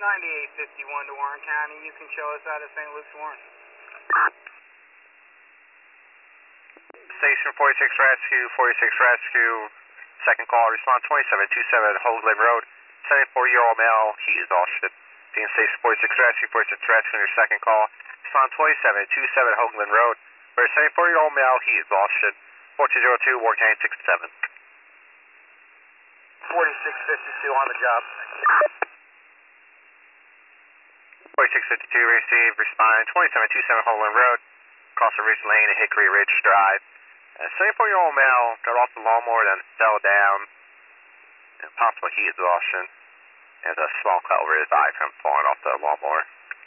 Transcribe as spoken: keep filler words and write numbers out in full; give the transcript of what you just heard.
ninety-eight fifty-one to Warren County. You can show us out of Saint Luke's, Warren. Station forty-six Rescue, forty-six Rescue, second call, response twenty-seven twenty-seven Hoagland Road, seventy-four-year-old male, heat exhaustion. Being Station forty-six Rescue, forty-six Rescue, your second call, response twenty-seven twenty-seven Hoagland Road, for a seventy-four-year-old male, heat exhaustion, fourteen oh two, Warren County six seven. forty-six fifty-two on the job. forty-six fifty-two received, respond twenty-seven twenty-seven Hoagland Road, across the Ridge Lane and Hickory Ridge Drive. A seventy-four-year-old male got off the lawnmower, then fell down, and possible heat exhaustion. There's a small cut over his eye from falling off the lawnmower.